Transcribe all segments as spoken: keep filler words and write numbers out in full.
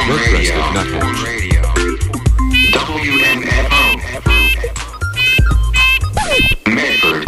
Radio. Northwest of Radio. W M F O. Medford.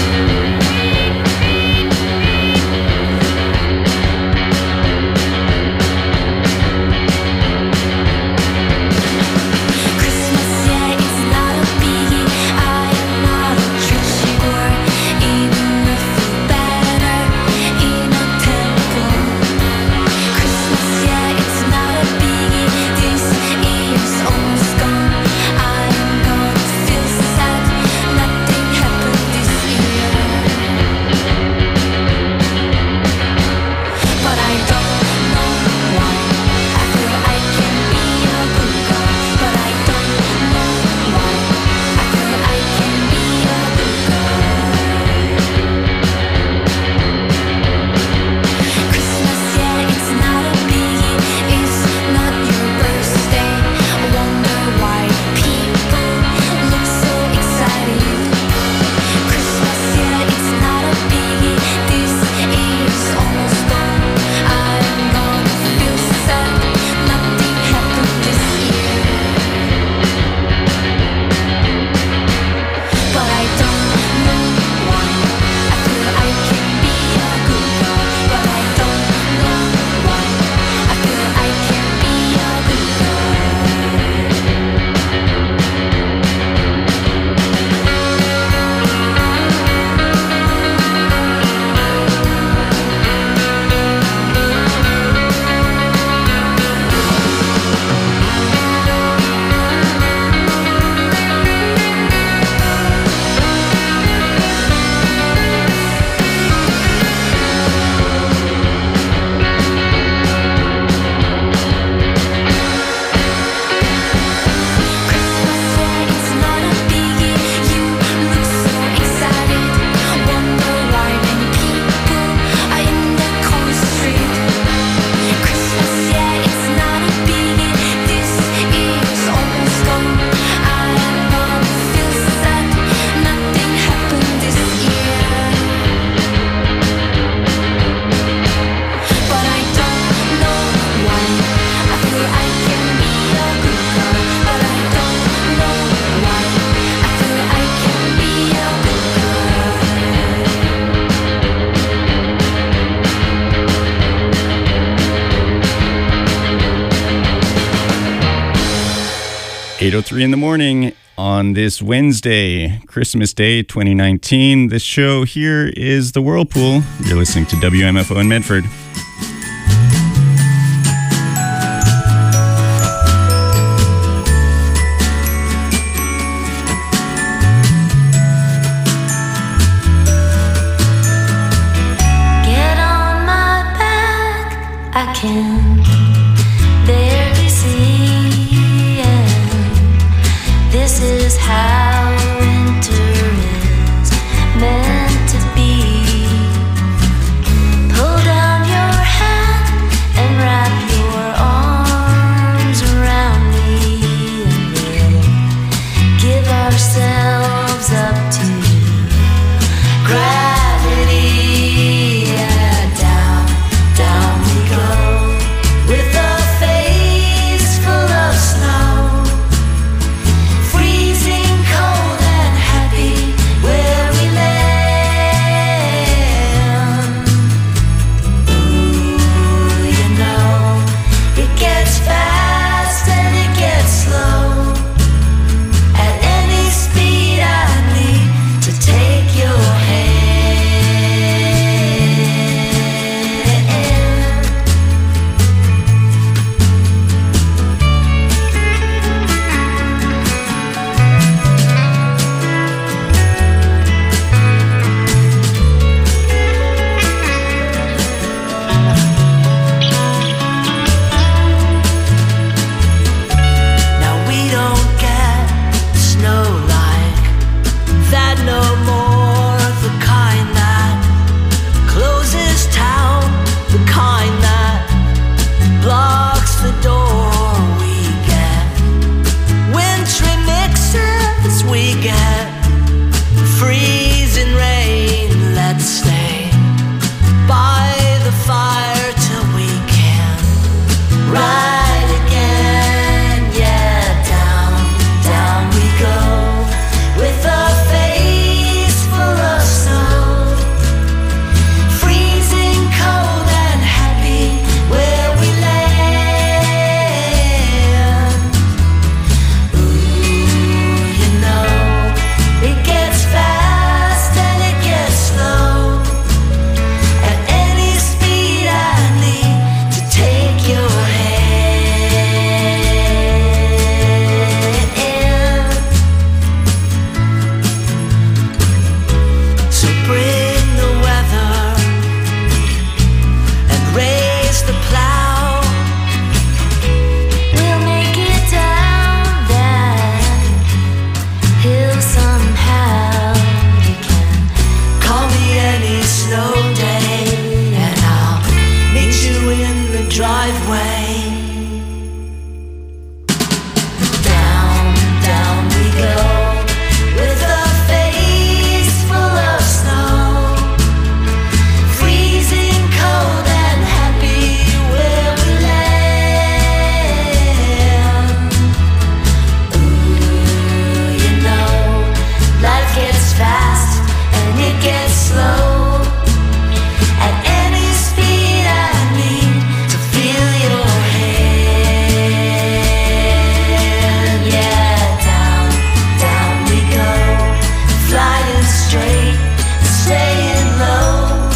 eight oh three in the morning on this Wednesday, Christmas Day twenty nineteen. This show here is The Whirlpool. You're listening to W M F O in Medford. Get on my back, I can barely see. This is how winter is meant to be. Pull down your hat and wrap your arms around me, and we'll give ourselves up to gravity. Yeah, down, down we go with a face full of snow. Freezing cold. driveway. Down, down we go, with a face full of snow. Freezing cold and happy where we land. Ooh, you know, life gets fast and it gets slow. At any speed I need to feel your hand. Yeah, down, down we go, flying straight, staying low.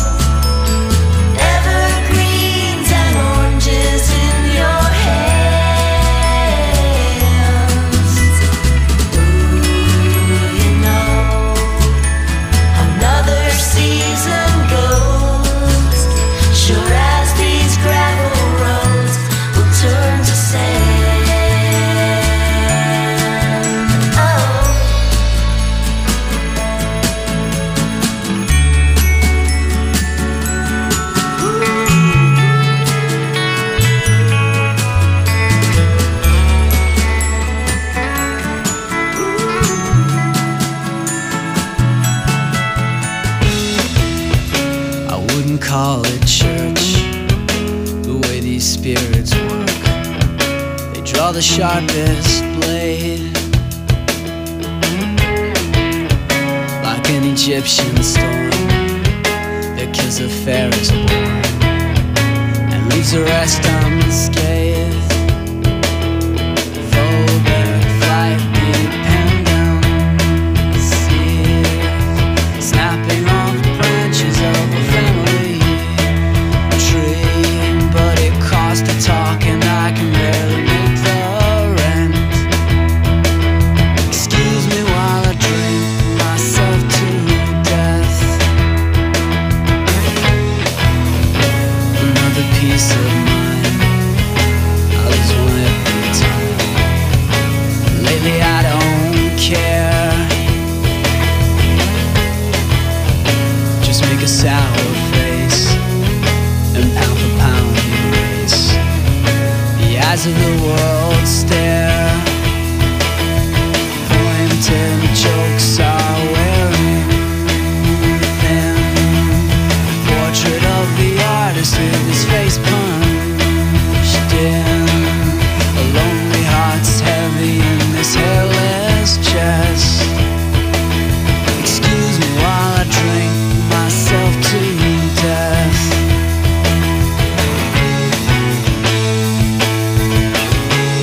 Evergreens and oranges in your hands. Ooh, you know, another season goes. Sure as these gravel roads will turn to sand. Oh. I wouldn't call it church, the way these spirits work. They draw the sharpest blade, like an Egyptian storm that kills a fair is born and leaves the rest unscathed. Folded flight dependency, snapping off branches of a family tree, but it costs to talk and I can barely make the rent. Excuse me while I drink myself to death. Another piece of mine, I lose one every time. Lately I don't care, just make a sour face and pound for pound erase. The eyes of the world stare, pointed jokes are wearing thin. Portrait of the artist with his face punched in. A lonely heart's heavy in this hairless chest. Excuse me while I drink myself to death.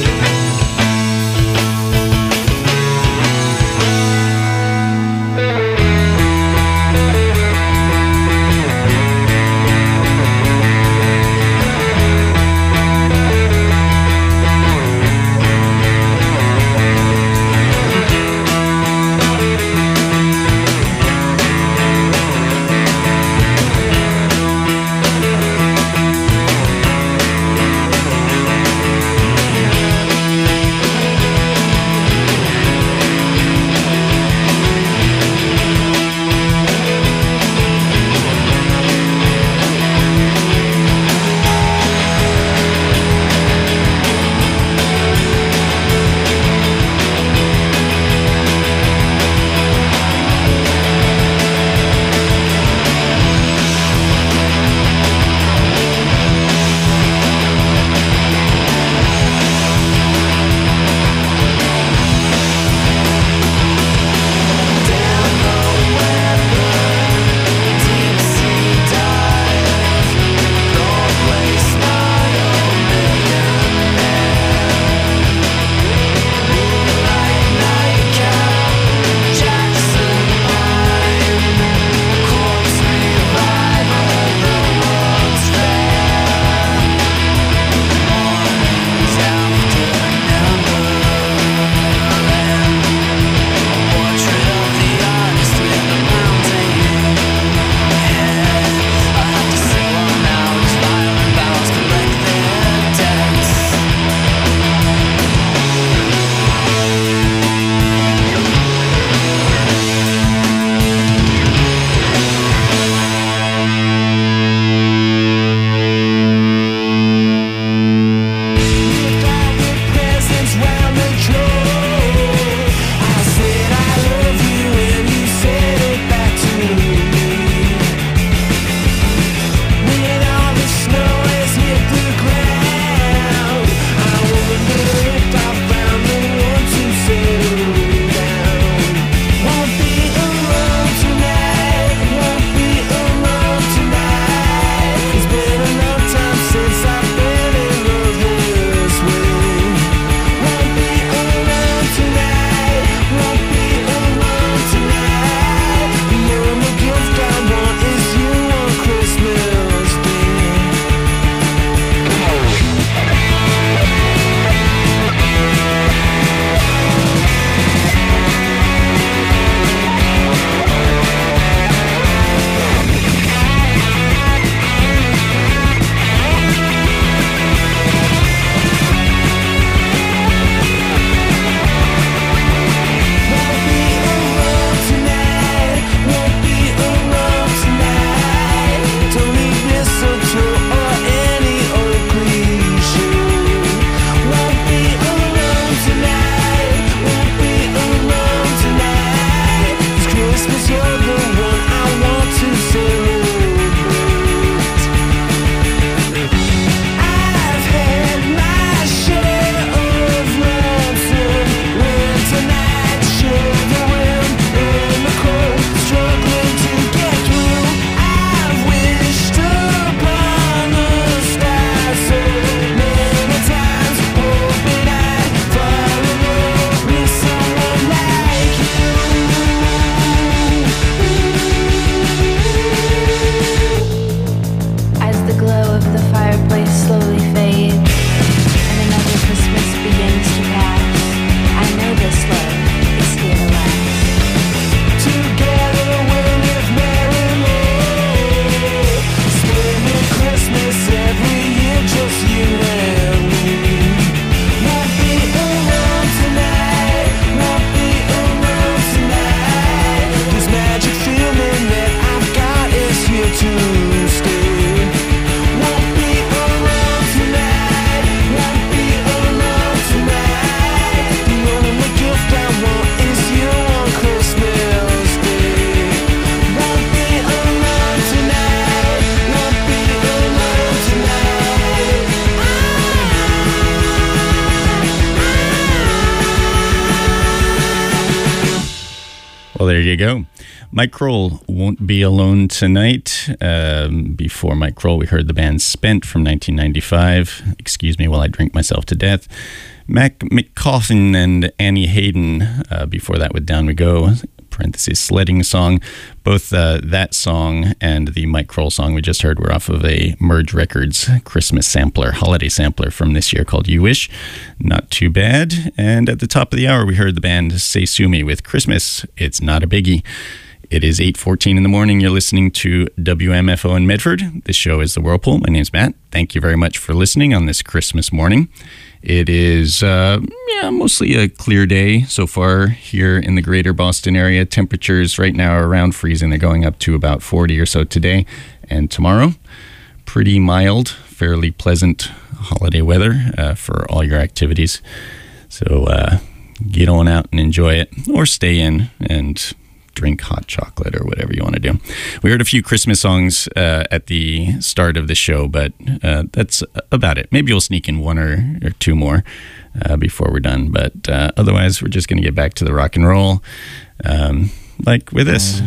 there you go. Mike Kroll won't be alone tonight. Um, before Mike Kroll, we heard the band Spent from nineteen ninety-five. Excuse me while I drink myself to death. Mac McCaughan and Annie Hayden. Uh, before that, with Down We Go, parentheses, sledding song. Both uh, that song and the Mike Kroll song we just heard were off of a Merge Records Christmas sampler, holiday sampler from this year called You Wish. Not too bad. And at the top of the hour, we heard the band Seisumi with Christmas, It's Not a Biggie. It is eight fourteen in the morning. You're listening to W M F O in Medford. This show is The Whirlpool. My name's Matt. Thank you very much for listening on this Christmas morning. It is uh, yeah, mostly a clear day so far here in the greater Boston area. Temperatures right now are around freezing. They're going up to about forty or so today and tomorrow. Pretty mild, fairly pleasant holiday weather uh, for all your activities. So uh, get on out and enjoy it, or stay in and drink hot chocolate or whatever you want to do. We heard a few Christmas songs uh, at the start of the show, but uh, that's about it. Maybe we'll sneak in one or, or two more uh, before we're done, but uh, otherwise we're just going to get back to the rock and roll, um, like with this.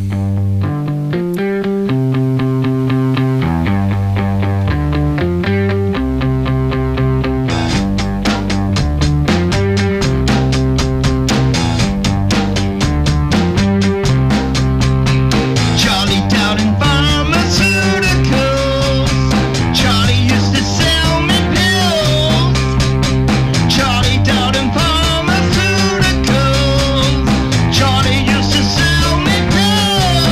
Charlie used to sell me pills.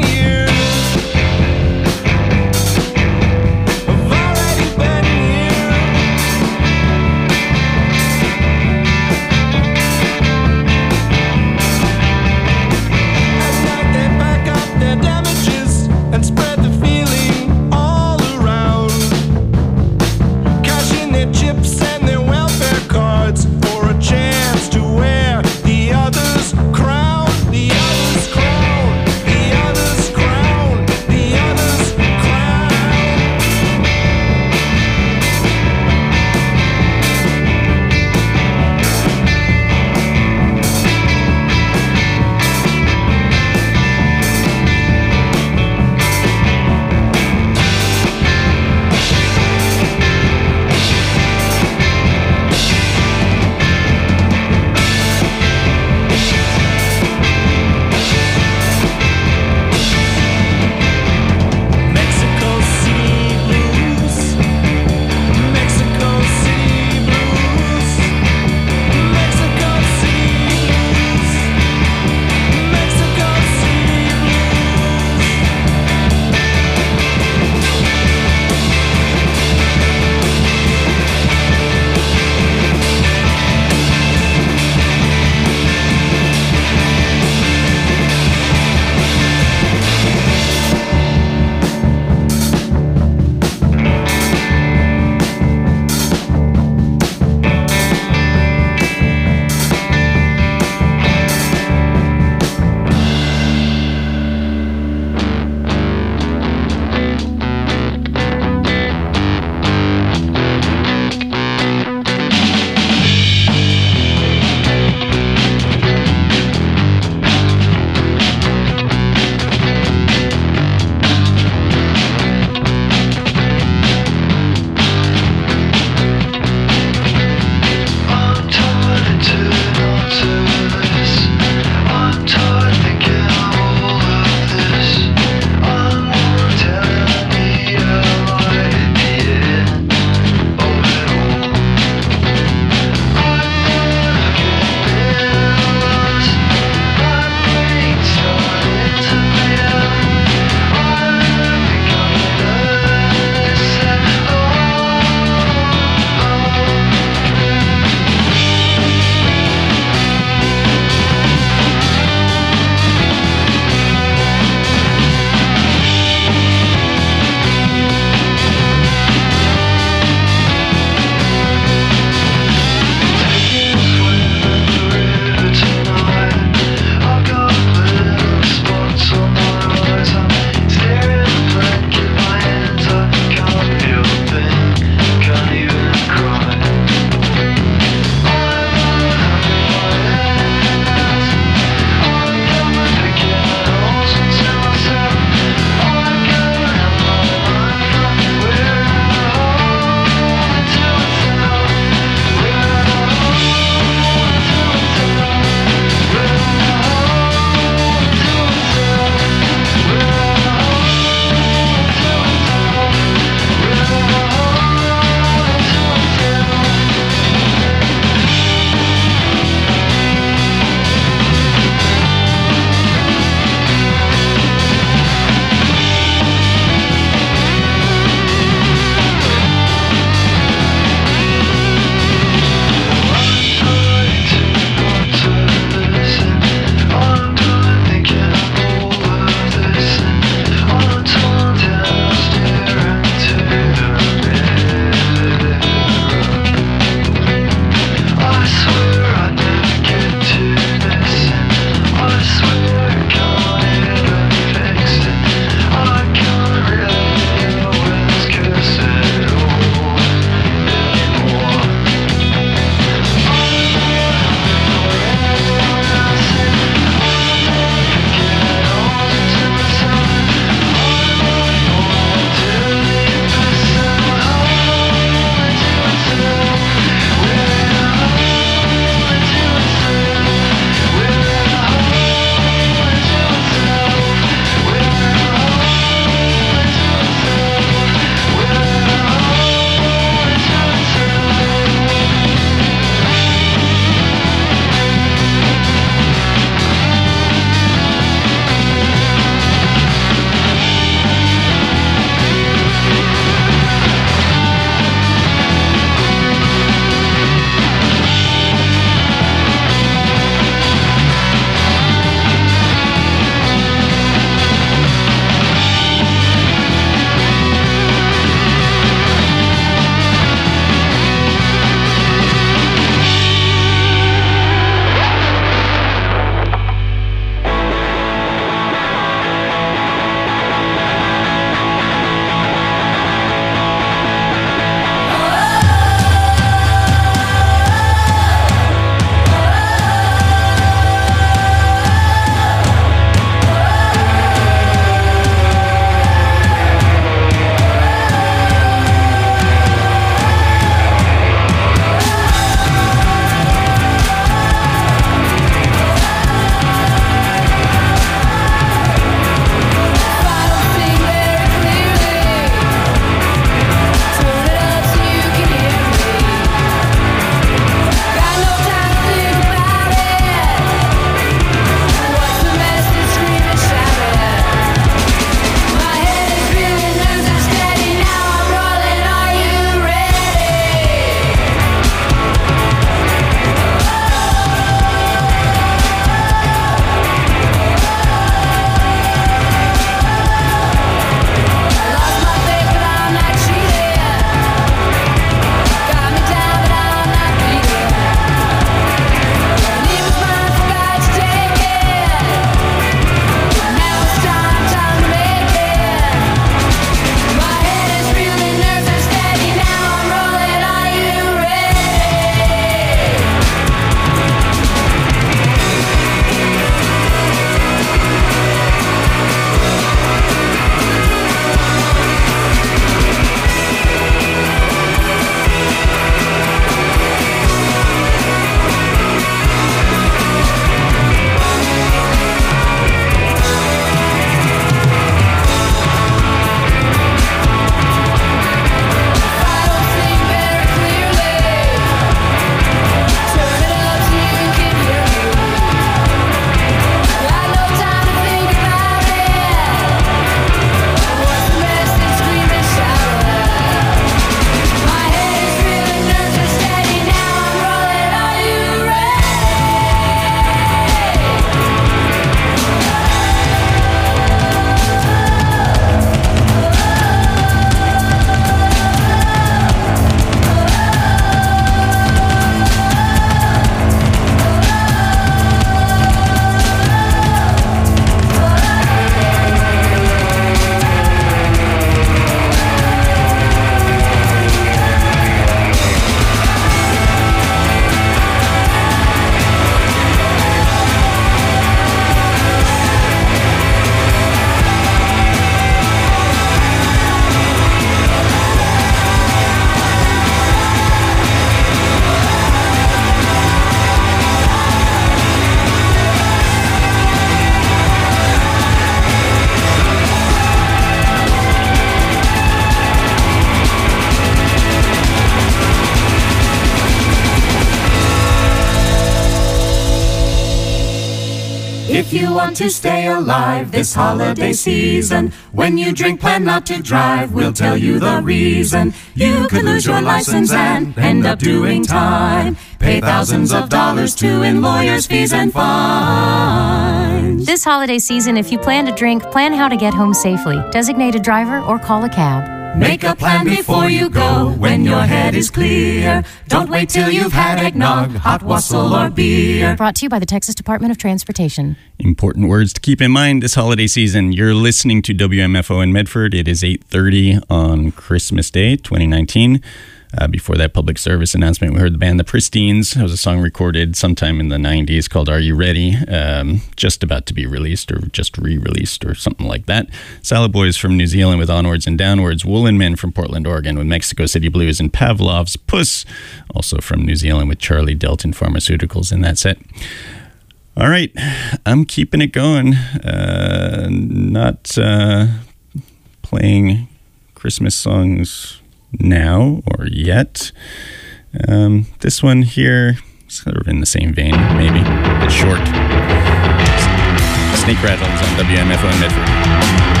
if you want to stay alive this holiday season. When you drink, plan not to drive. We'll tell you the reason. You could lose your license and end up doing time. Pay thousands of dollars to in lawyers' fees and fines. This holiday season, if you plan to drink, plan how to get home safely. Designate a driver or call a cab. Make a plan before you go when your head is clear. Don't wait till you've had eggnog, hot wassail, or beer. Brought to you by the Texas Department of Transportation. Important words to keep in mind this holiday season. You're listening to W M F O in Medford. It is eight thirty on Christmas Day, twenty nineteen. Uh, before that public service announcement, we heard the band The Pristines. It was a song recorded sometime in the nineties called Are You Ready? Um, just about to be released or just re-released or something like that. Salad Boys from New Zealand with Onwards and Downwards. Woolen Men from Portland, Oregon with Mexico City Blues. And Pavlov's Puss, also from New Zealand with Charlie Delton Pharmaceuticals in that set. All right, I'm keeping it going. Uh, not uh, playing Christmas songs now or yet. Um, this one here, sort of in the same vein, maybe. It's short. Snake Rattles on W M F O in Medford.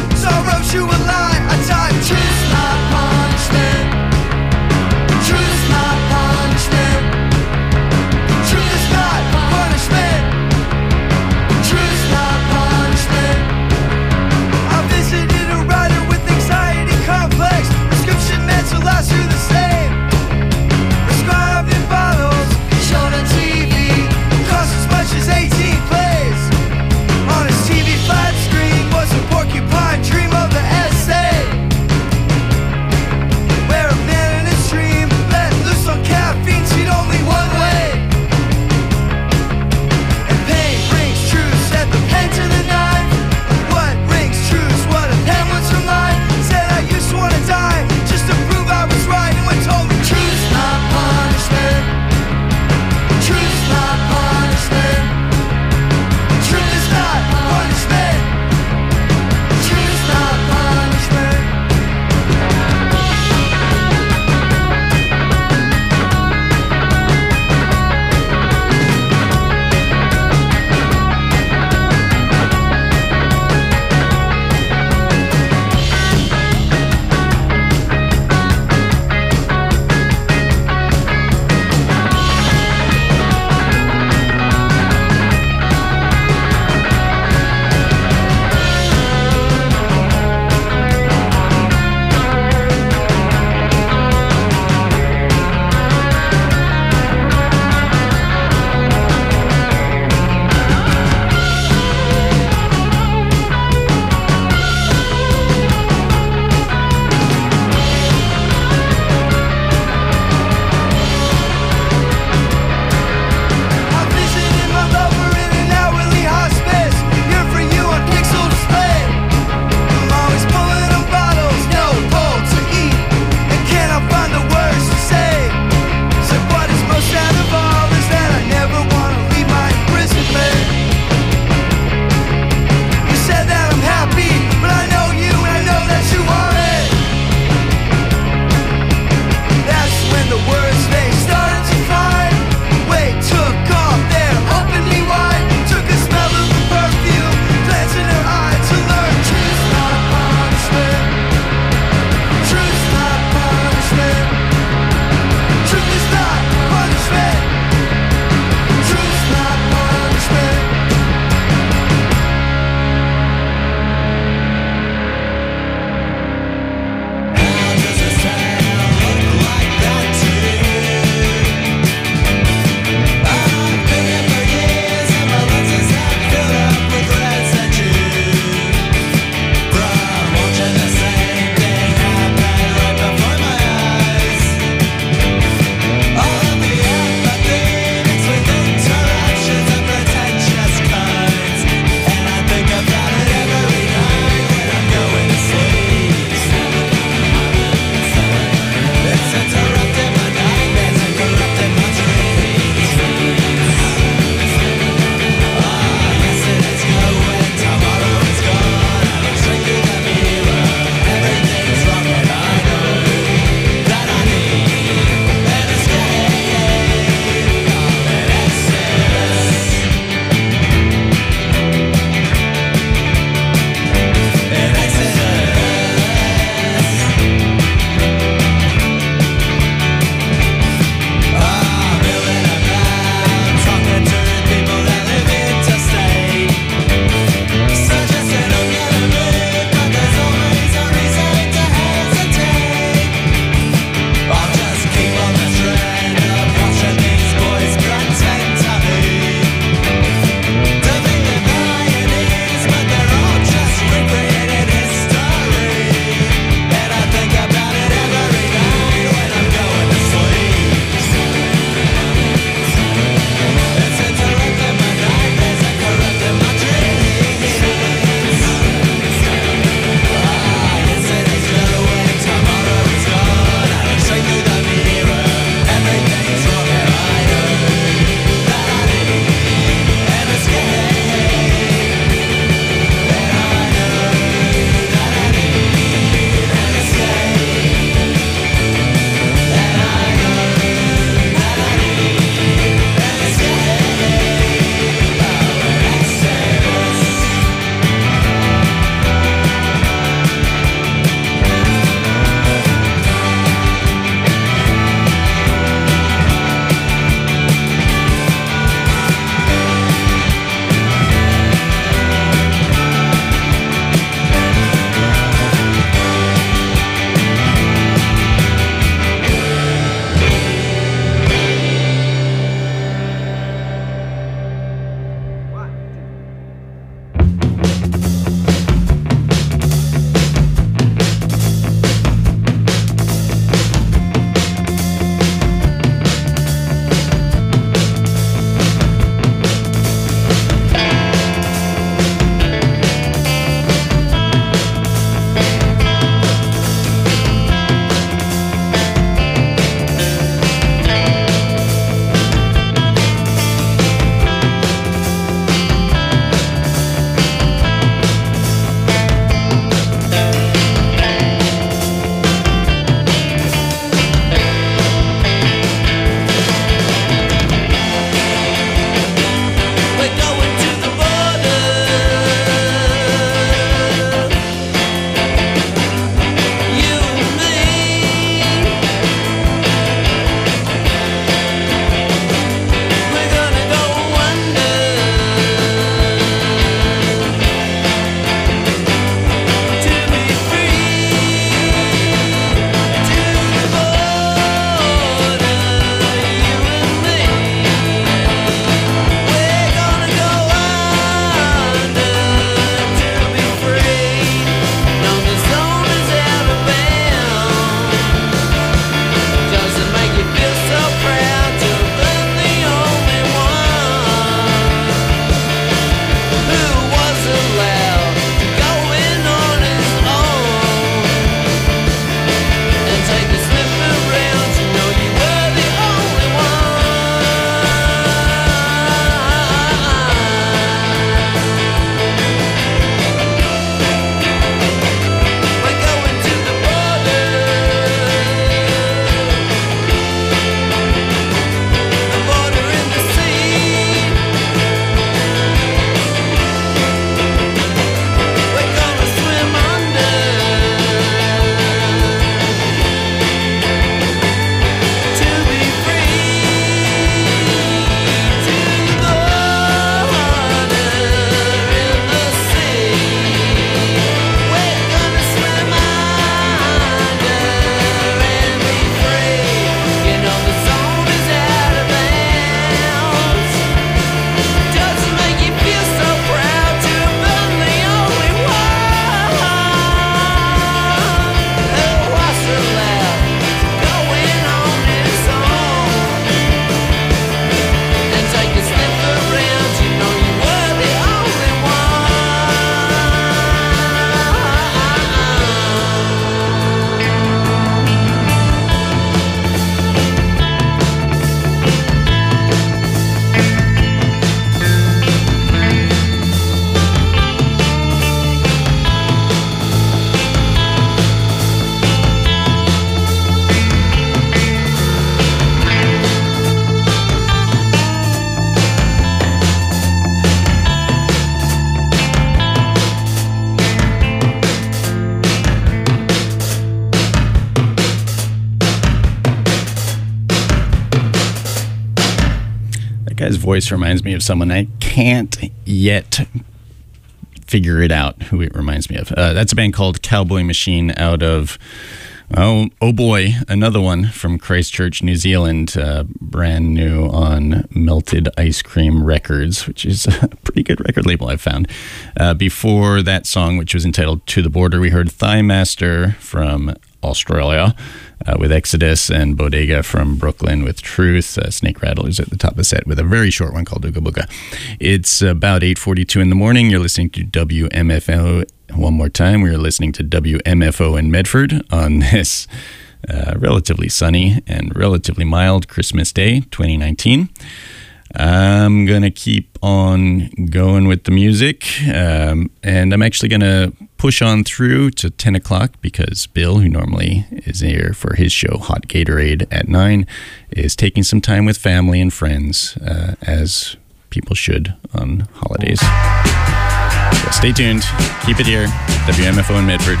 voice reminds me of someone. I can't yet figure it out who it reminds me of. Uh, that's a band called Cowboy Machine out of, oh, oh boy, another one from Christchurch, New Zealand, uh, brand new on Melted Ice Cream Records, which is a pretty good record label I've found. Uh, before that song, which was entitled To the Border, we heard Thigh Master from Australia uh, with Exodus, and Bodega from Brooklyn with Truth. Uh, Snake Rattlers at the top of the set with a very short one called Ooga Booga. It's about eight forty-two in the morning. You're listening to W M F O. One more time, we are listening to W M F O in Medford on this uh, relatively sunny and relatively mild Christmas Day, twenty nineteen. I'm going to keep on going with the music, um, and I'm actually going to push on through to ten o'clock because Bill, who normally is here for his show, Hot Gatorade, at nine, is taking some time with family and friends, uh, as people should on holidays. So stay tuned. Keep it here. W M F O in Medford.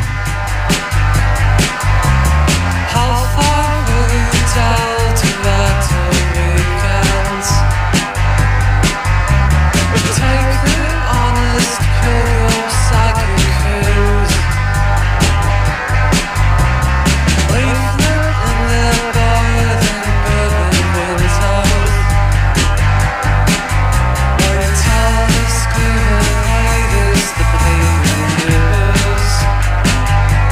How far will you tell to let weekends? Take the honest pill of psychic clues. Leaflet in their bathing bourbon windows. They tell the schooling ladies the paving years.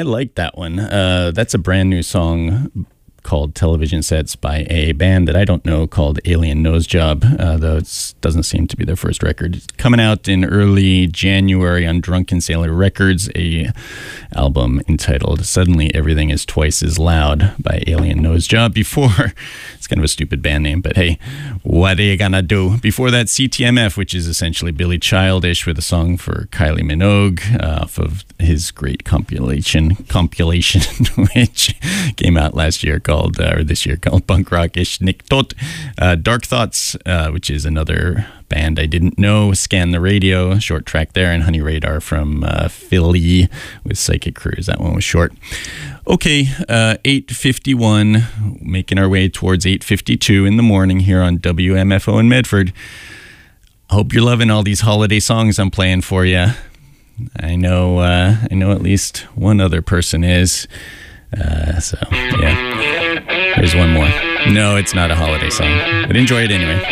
I like that one. Uh, that's a brand new song called Television Sets by a band that I don't know called Alien Nose Job, uh, though it doesn't seem to be their first record. It's coming out in early January on Drunken Sailor Records, a album entitled Suddenly Everything is Twice as Loud by Alien Nose Job. Before, it's kind of a stupid band name, but hey, what are you gonna do? Before that, C T M F, which is essentially Billy Childish with a song for Kylie Minogue uh, off of his great compilation, compilation which came out last year called, uh, or this year called Punk Rock-ish Nick Tot. Uh, Dark Thoughts, uh, which is another band I didn't know, Scan the Radio, short track there, and Honey Radar from uh, Philly with Psychic Cruise. That one was short. Okay, uh, eight fifty-one, making our way towards eight fifty-two in the morning here on W M F O in Medford. Hope you're loving all these holiday songs I'm playing for you. I know, uh, I know at least one other person is. Uh, so, yeah. Here's one more. No, it's not a holiday song, but enjoy it anyway.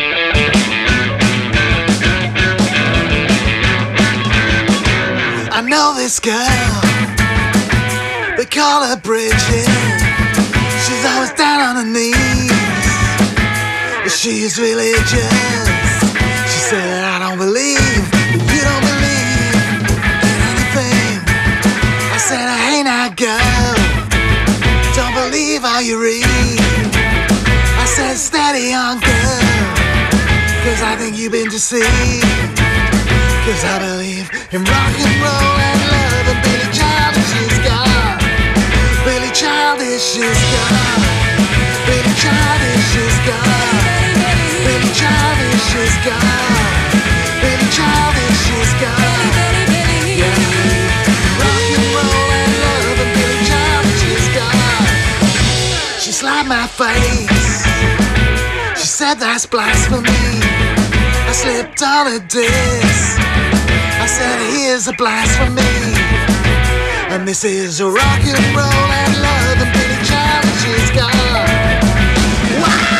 I know this girl, they call her Bridget. She's always down on her knees, but she's religious. She said, I don't believe, you don't believe in anything. I said, hey now girl, don't believe all you read. I said, steady on girl, cause I think you've been deceived. Cause I believe in rock and roll and love, and Billy Childish is God. Billy Childish is God. Billy Childish is God. Billy Childish is God. Billy Childish is God. Yeah. Rock and roll and love, and Billy Childish is God. She slapped my face. She said that's blasphemy. I slipped on a disc. I said here's a blasphemy, and this is a rock and roll and love, and Billy Childish is God. Wow!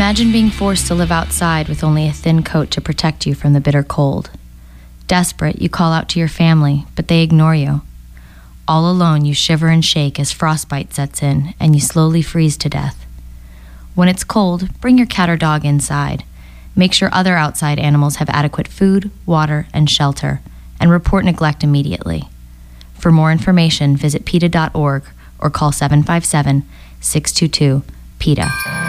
Imagine being forced to live outside with only a thin coat to protect you from the bitter cold. Desperate, you call out to your family, but they ignore you. All alone, you shiver and shake as frostbite sets in and you slowly freeze to death. When it's cold, bring your cat or dog inside. Make sure other outside animals have adequate food, water, and shelter, and report neglect immediately. For more information, visit PETA dot org or call seven five seven, six two two, PETA.